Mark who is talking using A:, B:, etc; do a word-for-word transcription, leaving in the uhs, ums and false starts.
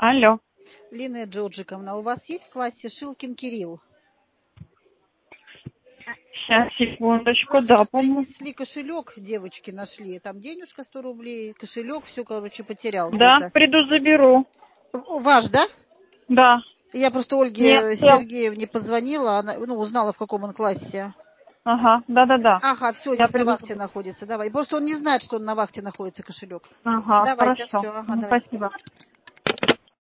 A: Алло.
B: Лина Джорджиковна, у вас есть в классе Шилкин Кирилл?
A: Сейчас, секундочку,
B: Просто
A: да,
B: тут
A: по-моему.
B: принесли кошелек, девочки нашли. Там денежка сто рублей, кошелек, все, короче, потерял
A: Да,
B: где-то.
A: приду заберу.
B: О, Ваш, да?
A: Да.
B: Я просто
A: Нет,
B: Ольге
A: всё.
B: Сергеевне позвонила, она, ну, узнала, в каком он классе.
A: Ага, да-да-да.
B: Ага, все,
A: Я
B: здесь на
A: приду
B: вахте
A: заберу.
B: находится. Давай. Просто он не знает, что он на вахте находится, кошелек.
A: Ага,
B: Давайте,
A: хорошо.
B: все, ага,
A: Ну,
B: давайте.
A: спасибо.